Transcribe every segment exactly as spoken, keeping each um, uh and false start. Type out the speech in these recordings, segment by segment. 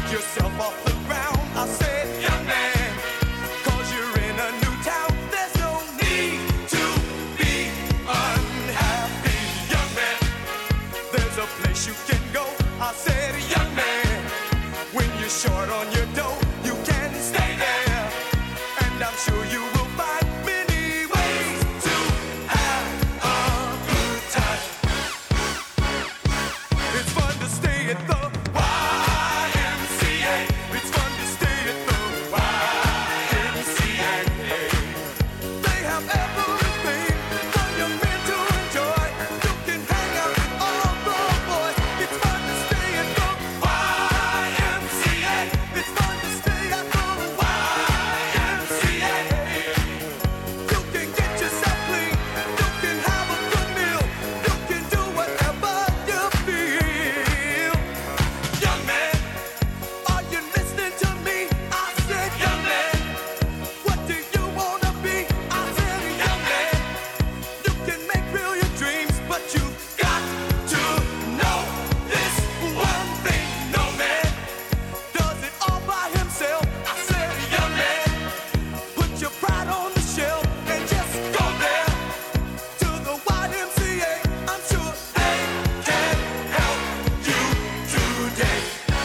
yourself off the ground. I said, young man, cause you're in a new town. There's no need to be unhappy, young man. There's a place you can go. I said, young man, when you're short on your dough, you can stay there. And I'm sure you will find many ways to have a good time. It's fun to stay at the Y M C A. It's fun to stay at the Y M C A. They have everything for young men to enjoy. You can hang out with all the boys. It's fun to stay at the Y M C A. It's fun to stay at the Y M C A. You can get yourself clean. You can have a good meal. You can do whatever you feel. Young man, are you listening to me? I said, young man, what do you wanna be? I said, young man, you can make real your dreams, but you got to know this one thing. No man does it all by himself. I said, young man, put your pride on the shelf and just go there to the Y M C A. I'm sure they can help you today.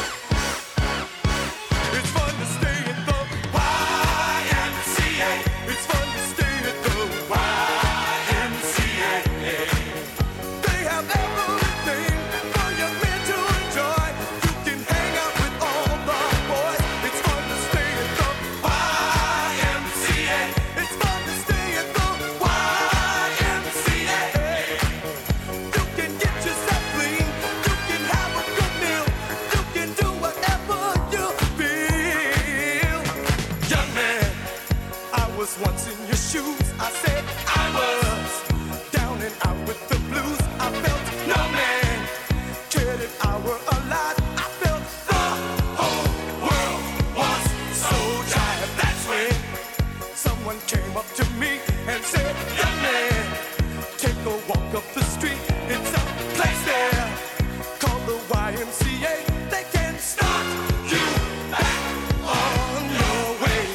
It's fun to stay at the Y M C A. It's fun to stay at the Y M C A. They have everything for young men to enjoy. You can hang out with all the boys. It's fun to stay at the Y M C A. It's fun to stay at the Y M C A. You can get yourself clean. You can have a good meal. You can do whatever you feel. Young man, I was once in your shoes. I said I was down and out with the blues. I felt no man cared if I were alive. I felt the whole world was so tired. That's when someone came up to me and said, young man, take a walk up the street. It's a place there called the Y M C A. They can start you back on your way.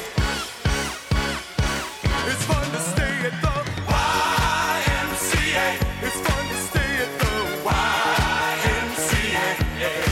It's fun to stay at the Y M C A. It's fun to stay at the Y M C A.